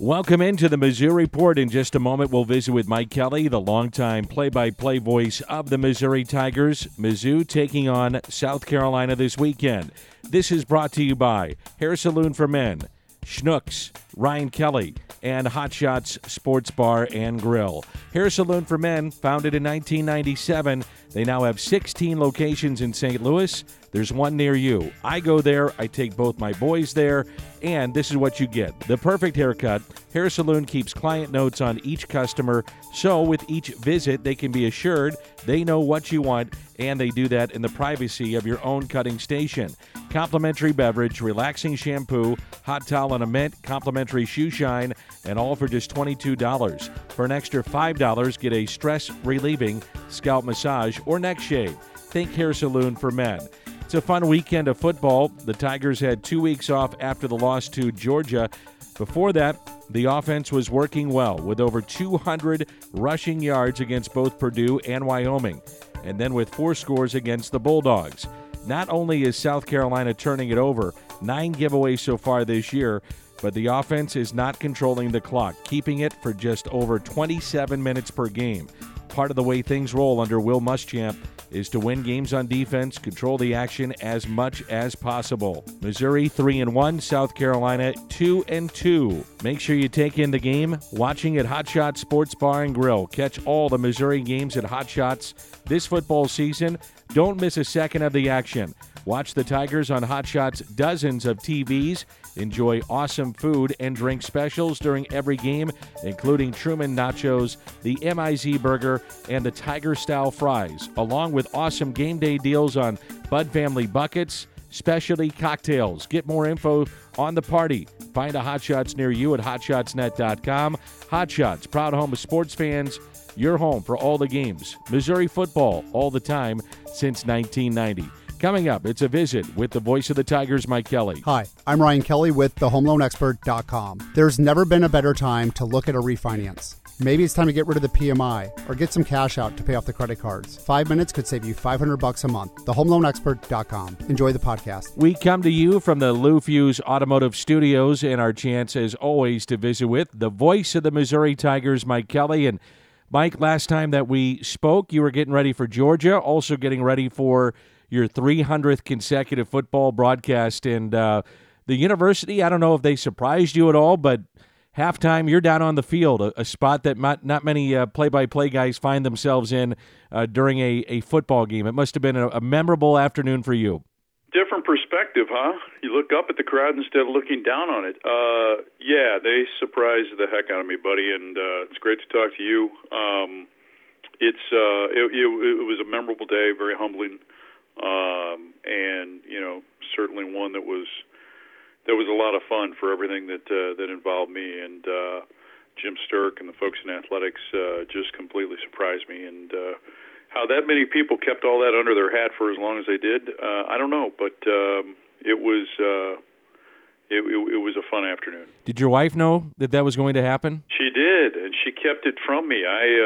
Welcome into the Mizzou Report. In just a moment, we'll visit with Mike Kelly, the longtime play-by-play voice of the Missouri Tigers. Mizzou taking on South Carolina this weekend. This is brought to you by Hair Saloon for Men, Schnucks, Ryan Kelly, and Hot Shots Sports Bar and Grill. Hair Saloon for Men, founded in 1997. They now have 16 locations in St. Louis. There's one near you. I go there. I take both my boys there. And this is what you get. The perfect haircut. Hair Saloon keeps client notes on each customer, so with each visit, they can be assured they know what you want, and they do that in the privacy of your own cutting station. Complimentary beverage, relaxing shampoo, hot towel and a mint, complimentary shoe shine, and all for just $22. For an extra $5, get a stress-relieving scalp massage or neck shave. Think Hair Saloon for Men. It's a fun weekend of football. The Tigers had 2 weeks off after the loss to Georgia. Before that, the offense was working well with over 200 rushing yards against both Purdue and Wyoming, and then with 4 scores against the Bulldogs. Not only is South Carolina turning it over, 9 giveaways so far this year, but the offense is not controlling the clock, keeping it for just over 27 minutes per game. Part of the way things roll under Will Muschamp is to win games on defense, control the action as much as possible. Missouri 3-1, South Carolina 2-2. Make sure you take in the game watching at Hot Shots Sports Bar and Grill. Catch all the Missouri games at Hot Shots this football season. Don't miss a second of the action. Watch the Tigers on Hot Shots' dozens of TVs. Enjoy awesome food and drink specials during every game, including Truman Nachos, the MIZ Burger, and the Tiger-style fries, along with awesome game day deals on Bud Family Buckets, specialty cocktails. Get more info on the party. Find a Hot Shots near you at hotshotsnet.com. Hot Shots, proud home of sports fans, your home for all the games. Missouri football all the time since 1990. Coming up, it's a visit with the voice of the Tigers, Mike Kelly. Hi, I'm Ryan Kelly with thehomeloanexpert.com. There's never been a better time to look at a refinance. Maybe it's time to get rid of the PMI or get some cash out to pay off the credit cards. 5 minutes could save you $500 a month. Thehomeloanexpert.com. Enjoy the podcast. We come to you from the Lou Fuse Automotive Studios, and our chance, as always, to visit with the voice of the Missouri Tigers, Mike Kelly. And Mike, last time that we spoke, you were getting ready for Georgia, also getting ready for your 300th consecutive football broadcast. And the university, I don't know if they surprised you at all, but halftime, you're down on the field, a spot that not many play-by-play guys find themselves in during a football game. It must have been a memorable afternoon for you. Different perspective, huh? You look up at the crowd instead of looking down on it. Yeah, they surprised the heck out of me, buddy, and it's great to talk to you. It was a memorable day, very humbling. And certainly one that was a lot of fun for everything that involved me, and Jim Sturk and the folks in athletics just completely surprised me, and how that many people kept all that under their hat for as long as they did, I don't know, but it was a fun afternoon. Did your wife know that was going to happen? She did, and she kept it from me.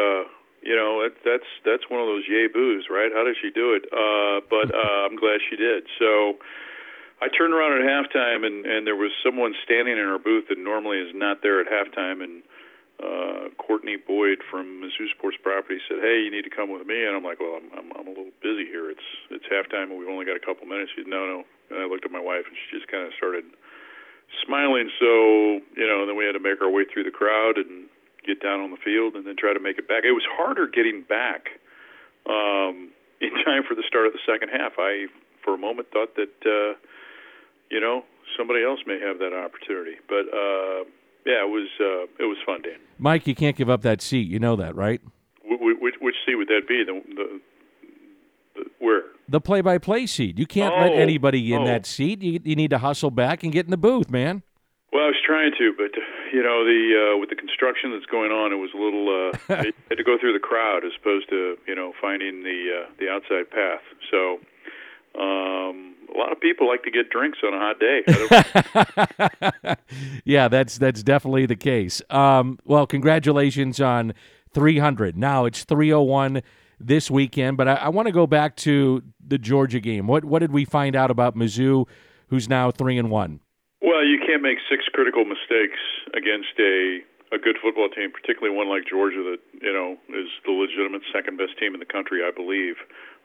That's one of those yay boos, right? How did she do it? But I'm glad she did. So I turned around at halftime, and there was someone standing in our booth that normally is not there at halftime, and Courtney Boyd from Mizzou Sports Property said, "Hey, you need to come with me." And I'm like, "Well, I'm a little busy here. It's halftime, and we've only got a couple minutes." She said, "No." And I looked at my wife, and she just kind of started smiling. So then we had to make our way through the crowd and get down on the field and then try to make it back. It was harder getting back in time for the start of the second half. I, for a moment, thought that, somebody else may have that opportunity. But, yeah, it was fun, Dan. Mike, you can't give up that seat. You know that, right? Which seat would that be? Where? The play-by-play seat. You can't let anybody in that seat. You need to hustle back and get in the booth, man. Well, I was trying to, but with the construction that's going on, it was a little. I had to go through the crowd as opposed to finding the outside path. So, a lot of people like to get drinks on a hot day. Yeah, that's definitely the case. Well, congratulations on 300. Now it's 301 this weekend, but I want to go back to the Georgia game. What did we find out about Mizzou, who's now 3-1? Well, you can't make 6 critical mistakes against a good football team, particularly one like Georgia that, is the legitimate second-best team in the country, I believe.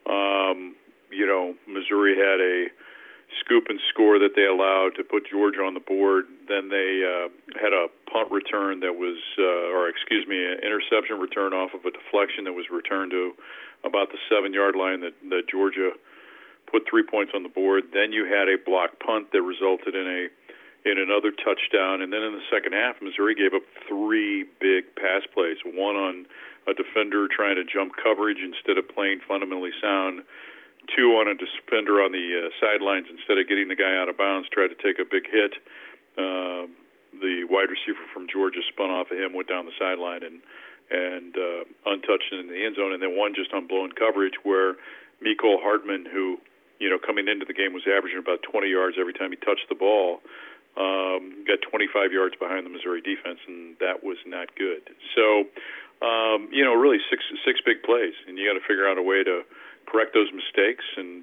Missouri had a scoop and score that they allowed to put Georgia on the board. Then they had a punt return that was, an interception return off of a deflection that was returned to about the 7-yard line that Georgia put 3 points on the board. Then you had a blocked punt that resulted in another touchdown. And then in the second half, Missouri gave up 3 big pass plays, one on a defender trying to jump coverage instead of playing fundamentally sound, 2 on a defender on the sidelines instead of getting the guy out of bounds, tried to take a big hit. The wide receiver from Georgia spun off of him, went down the sideline, and untouched in the end zone. And then one just on blown coverage where Mecole Hardman, who, coming into the game was averaging about 20 yards every time he touched the ball, got 25 yards behind the Missouri defense, and that was not good. So, really six big plays, and you got to figure out a way to correct those mistakes and,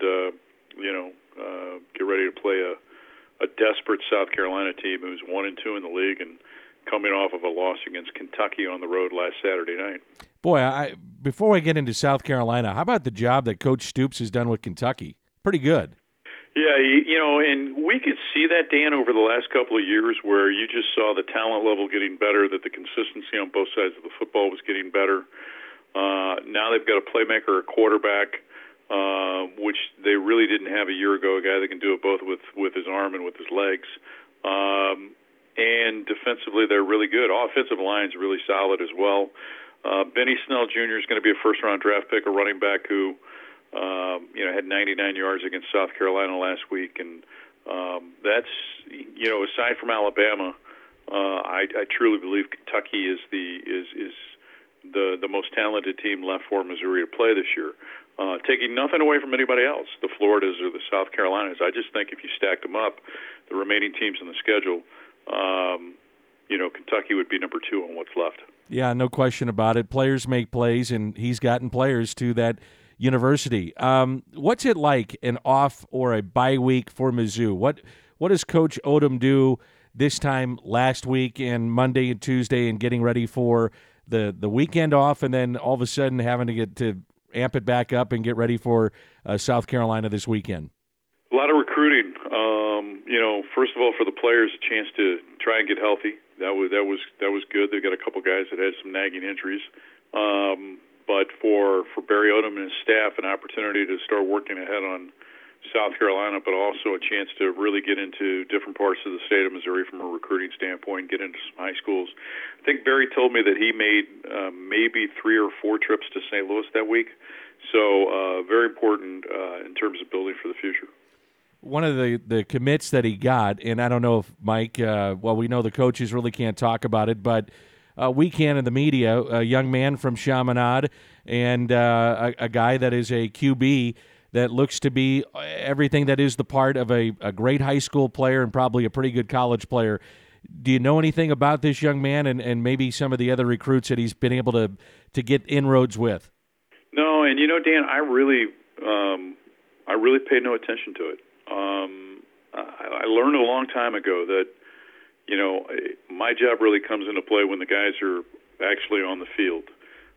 get ready to play a desperate South Carolina team who's 1-2 in the league and coming off of a loss against Kentucky on the road last Saturday night. Boy, before I get into South Carolina, how about the job that Coach Stoops has done with Kentucky? Pretty good. Yeah, and we could see that, Dan, over the last couple of years where you just saw the talent level getting better, that the consistency on both sides of the football was getting better. Now they've got a playmaker, a quarterback, which they really didn't have a year ago, a guy that can do it both with his arm and with his legs. And defensively, they're really good. Offensive line's really solid as well. Benny Snell Jr. is going to be a first-round draft pick, a running back who had 99 yards against South Carolina last week, and that's, aside from Alabama, I truly believe Kentucky is the most talented team left for Missouri to play this year. Taking nothing away from anybody else, the Floridas or the South Carolinas. I just think if you stacked them up, the remaining teams in the schedule, Kentucky would be number 2 on what's left. Yeah, no question about it. Players make plays, and he's gotten players to that university. What's it like an off or a bye week for Mizzou? What does Coach Odom do this time last week and Monday and Tuesday and getting ready for the weekend off, and then all of a sudden having to get to amp it back up and get ready for South Carolina this weekend? A lot of recruiting. First of all, for the players, a chance to try and get healthy. That was good. They got a couple guys that had some nagging injuries. But for Barry Odom and his staff, an opportunity to start working ahead on South Carolina, but also a chance to really get into different parts of the state of Missouri from a recruiting standpoint, get into some high schools. I think Barry told me that he made maybe 3 or 4 trips to St. Louis that week. So very important in terms of building for the future. One of the commits that he got, and I don't know if Mike, we know the coaches really can't talk about it, but we can in the media, a young man from Chaminade and a guy that is a QB that looks to be everything that is the part of a great high school player and probably a pretty good college player. Do you know anything about this young man and maybe some of the other recruits that he's been able to get inroads with? No, and Dan, I really paid no attention to it. I learned a long time ago that, my job really comes into play when the guys are actually on the field.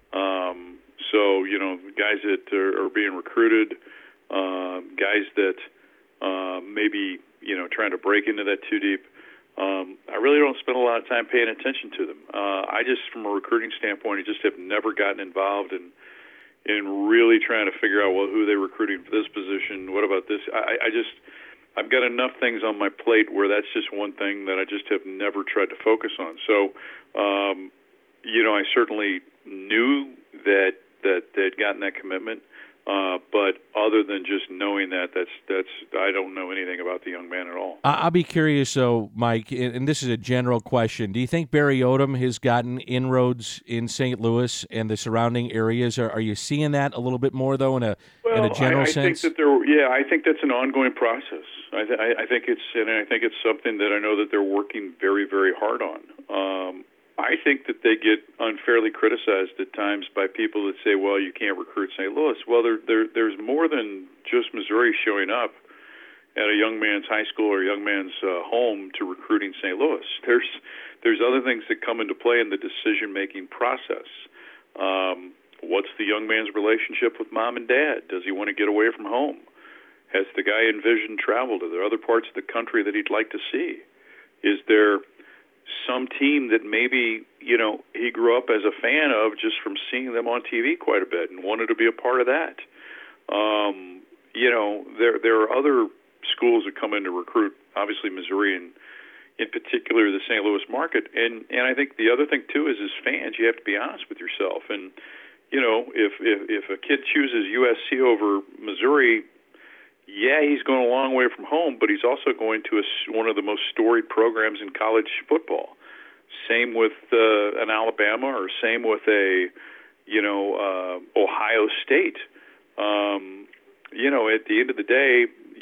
So, guys that are being recruited, guys that maybe, trying to break into that too deep, I really don't spend a lot of time paying attention to them. I just, from a recruiting standpoint, I just have never gotten involved in really trying to figure out, who they're recruiting for this position, what about this? I've got enough things on my plate where that's just one thing that I just have never tried to focus on. So, I certainly knew that they'd gotten that commitment, but other than just knowing that's I don't know anything about the young man at all. I'll be curious, though, Mike, and this is a general question. Do you think Barry Odom has gotten inroads in St. Louis and the surrounding areas? Are you seeing that a little bit more, though, in a general sense? I think that's an ongoing process. I think it's something that I know that they're working very, very hard on. I think that they get unfairly criticized at times by people that say, you can't recruit St. Louis. Well, there's more than just Missouri showing up at a young man's high school or a young man's home to recruiting St. Louis. There's other things that come into play in the decision-making process. What's the young man's relationship with mom and dad? Does he want to get away from home? Has the guy envisioned travel? Are there other parts of the country that he'd like to see? Is there some team that maybe, he grew up as a fan of just from seeing them on TV quite a bit and wanted to be a part of that? There are other schools that come in to recruit, obviously Missouri and in particular the St. Louis market. And I think the other thing, too, is as fans, you have to be honest with yourself. And, if a kid chooses USC over Missouri, yeah, he's going a long way from home, but he's also going to one of the most storied programs in college football. Same with an Alabama, or same with a, Ohio State. At the end of the day,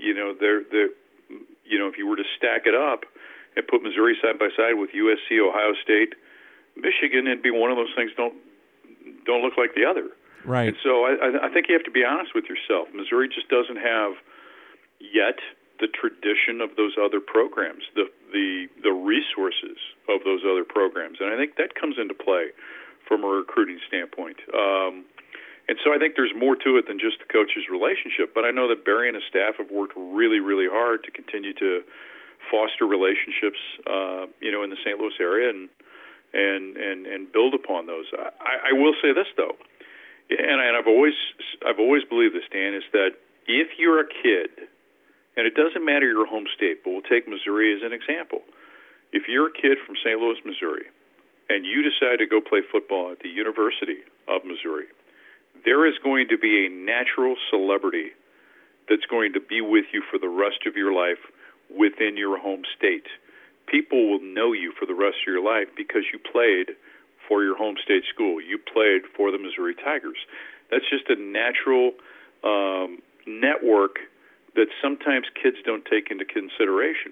if you were to stack it up and put Missouri side by side with USC, Ohio State, Michigan, it'd be one of those things don't look like the other. Right. And so I think you have to be honest with yourself. Missouri just doesn't have yet the tradition of those other programs, the resources of those other programs, and I think that comes into play from a recruiting standpoint. And so I think there's more to it than just the coach's relationship. But I know that Barry and his staff have worked really, really hard to continue to foster relationships, in the St. Louis area and build upon those. I will say this though, and I've always believed this, Dan, is that if you're a kid, and it doesn't matter your home state, but we'll take Missouri as an example. If you're a kid from St. Louis, Missouri, and you decide to go play football at the University of Missouri, there is going to be a natural celebrity that's going to be with you for the rest of your life within your home state. People will know you for the rest of your life because you played for your home state school. You played for the Missouri Tigers. That's just a natural network that sometimes kids don't take into consideration.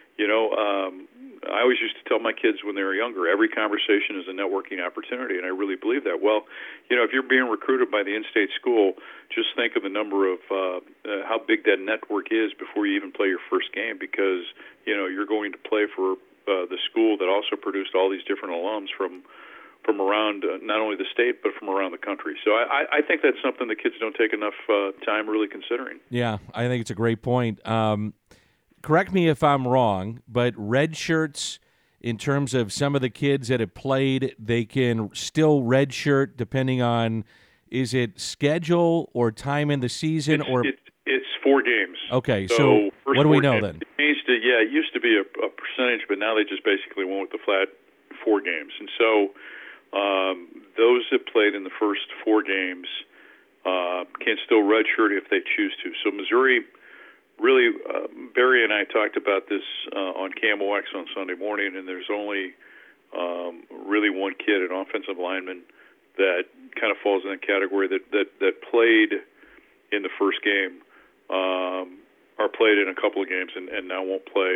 I always used to tell my kids when they were younger, every conversation is a networking opportunity, and I really believe that. Well, if you're being recruited by the in-state school, just think of the number of how big that network is before you even play your first game, because, you're going to play for the school that also produced all these different alums from around not only the state, but from around the country. So I think that's something that kids don't take enough time really considering. Yeah, I think it's a great point. Correct me if I'm wrong, but red shirts, in terms of some of the kids that have played, they can still redshirt depending on, is it schedule or time in the season? It's 4 games. Okay, so what do we know then? It used to be a percentage, but now they just basically went with the flat 4 games. And so those that played in the first 4 games can still redshirt if they choose to. So Missouri, really, Barry and I talked about this on KMOX on Sunday morning, and there's only really one kid, an offensive lineman, that kind of falls in the category that played in the first game, or played in a couple of games and now won't play,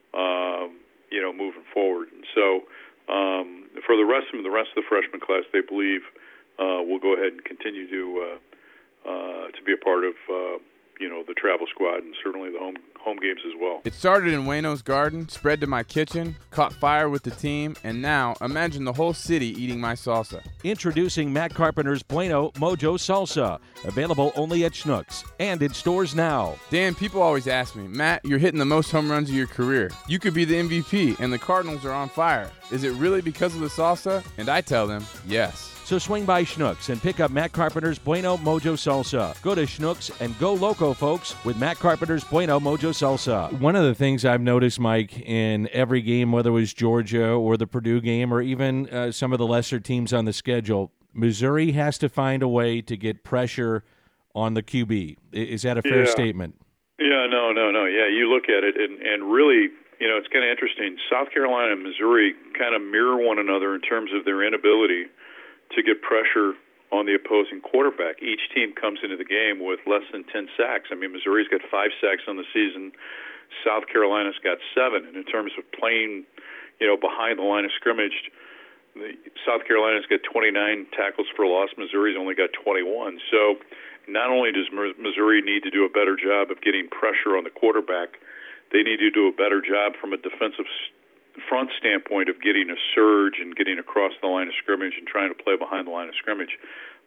moving forward. And so for the rest of the freshman class, they believe will go ahead and continue to be a part of the travel squad and certainly the home games as well. It started in Wayno's garden, spread to my kitchen, caught fire with the team, and now imagine the whole city eating my salsa. Introducing Matt Carpenter's Bueno Mojo Salsa, available only at Schnucks and in stores now. Dan, people always ask me, Matt, you're hitting the most home runs of your career. You could be the MVP, and the Cardinals are on fire. Is it really because of the salsa? And I tell them, yes. So swing by Schnucks and pick up Matt Carpenter's Bueno Mojo Salsa. Go to Schnucks and go loco, folks, with Matt Carpenter's Bueno Mojo Salsa. One of the things I've noticed, Mike, in every game, whether it was Georgia or the Purdue game or even some of the lesser teams on the schedule, Missouri has to find a way to get pressure on the QB. Is that a fair statement? Yeah, no. Yeah, you look at it, and really, it's kind of interesting. South Carolina and Missouri kind of mirror one another in terms of their inability to get pressure on the opposing quarterback. Each team comes into the game with less than 10 sacks. I mean, Missouri's got 5 sacks on the season. South Carolina's got 7. And in terms of playing, behind the line of scrimmage, South Carolina's got 29 tackles for loss. Missouri's only got 21. So not only does Missouri need to do a better job of getting pressure on the quarterback, they need to do a better job from a defensive front standpoint of getting a surge and getting across the line of scrimmage and trying to play behind the line of scrimmage.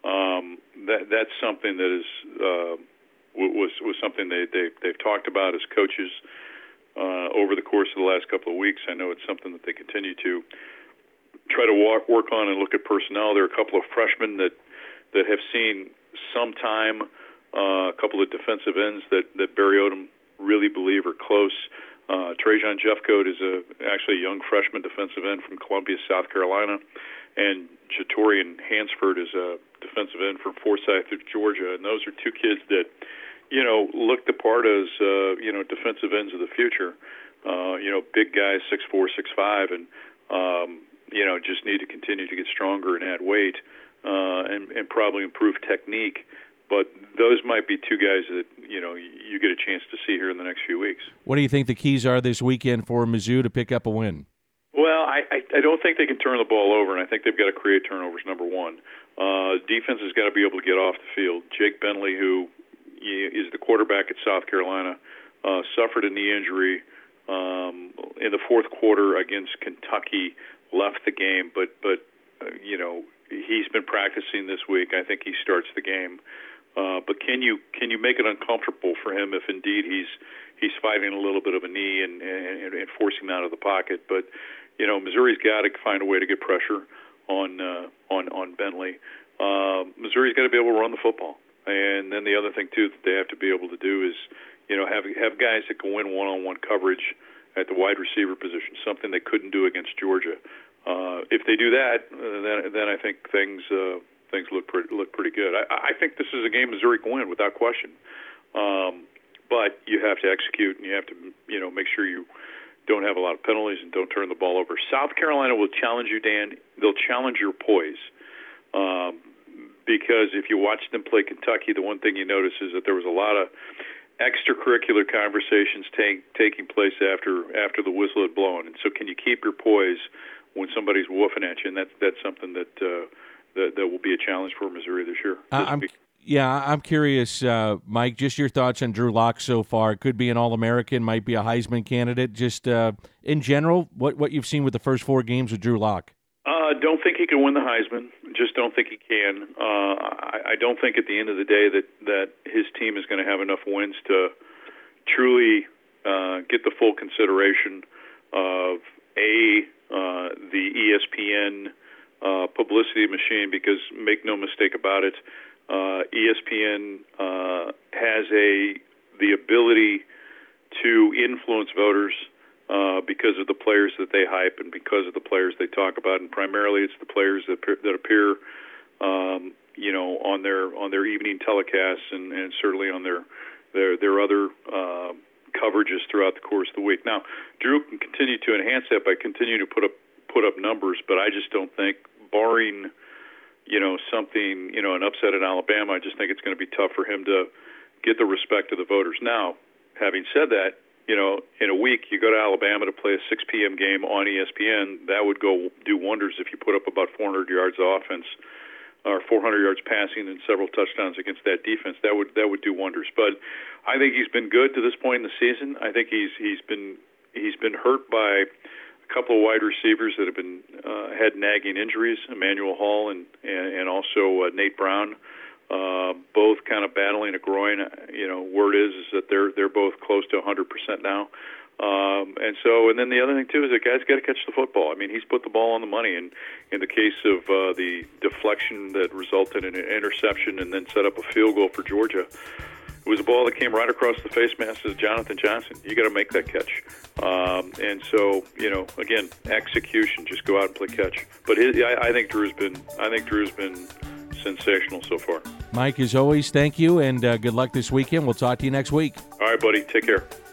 That's something that is was something they've talked about as coaches over the course of the last couple of weeks. I know it's something that they continue to try to work on and look at personnel. There are a couple of freshmen that have seen some time, a couple of defensive ends that Barry Odom really believe are close. Trajan Jeffcoat is actually a young freshman defensive end from Columbia, South Carolina, and Jatorian Hansford is a defensive end from Forsyth, Georgia. And those are two kids that, look the part as, defensive ends of the future. Big guys, 6'4", 6'5", and, just need to continue to get stronger and add weight and probably improve technique. But those might be two guys that, you get a chance to see here in the next few weeks. What do you think the keys are this weekend for Mizzou to pick up a win? Well, I don't think they can turn the ball over, and I think they've got to create turnovers, number one. Defense has got to be able to get off the field. Jake Bentley, who is the quarterback at South Carolina, suffered a knee injury in the fourth quarter against Kentucky, left the game, but he's been practicing this week. I think he starts the game. But can you make it uncomfortable for him if indeed he's fighting a little bit of a knee and forcing him out of the pocket? But Missouri's got to find a way to get pressure on Bentley. Missouri's got to be able to run the football, and then the other thing too that they have to be able to do is have guys that can win one-on-one coverage at the wide receiver position, something they couldn't do against Georgia. If they do that, then I think things look pretty good. I think this is a game Missouri can win without question. But you have to execute, and you have to make sure you don't have a lot of penalties and don't turn the ball over. South Carolina will challenge you, Dan. They'll challenge your poise. Because if you watch them play Kentucky, the one thing you notice is that there was a lot of extracurricular conversations taking place after the whistle had blown. And so can you keep your poise when somebody's woofing at you? And that's something that will be a challenge for Missouri this year. I'm curious, Mike, just your thoughts on Drew Lock so far. Could be an All-American, might be a Heisman candidate. Just in general, what you've seen with the first 4 games with Drew Lock? Don't think he can win the Heisman. Just don't think he can. I don't think at the end of the day that his team is going to have enough wins to truly get the full consideration of the ESPN publicity machine, because make no mistake about it, ESPN has the ability to influence voters because of the players that they hype and because of the players they talk about, and primarily it's the players that appear on their evening telecasts and certainly on their other coverages throughout the course of the week. Now, Drew can continue to enhance that by continuing to put up numbers, but I just don't think, barring something, an upset in Alabama, I just think it's going to be tough for him to get the respect of the voters. Now, having said that, in a week you go to Alabama to play a 6 p.m. game on ESPN. That would go do wonders if you put up about 400 yards of offense or 400 yards passing and several touchdowns against that defense. That would do wonders. But I think he's been good to this point in the season. I think he's been hurt by a couple of wide receivers that have been had nagging injuries, Emmanuel Hall and also Nate Brown, both kind of battling a groin. Word is that they're both close to 100% now. And then the other thing too is that guys got to catch the football. I mean, he's put the ball on the money, and in the case of the deflection that resulted in an interception and then set up a field goal for Georgia, it was a ball that came right across the face mask of Jonathan Johnson. You got to make that catch. And so, again, execution. Just go out and play catch. But I think Drew's been sensational so far. Mike, as always, thank you, and good luck this weekend. We'll talk to you next week. All right, buddy. Take care.